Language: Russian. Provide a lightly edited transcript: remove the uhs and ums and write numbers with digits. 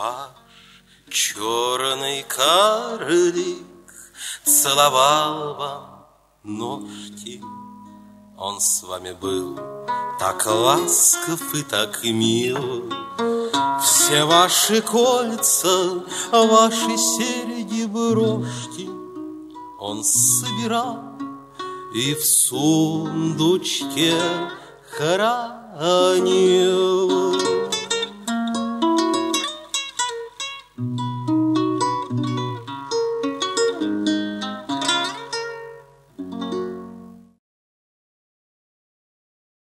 Ваш черный карлик целовал вам ножки. Он с вами был так ласков и так мил. Все ваши кольца, ваши серьги, брошки он собирал и в сундучке хранил.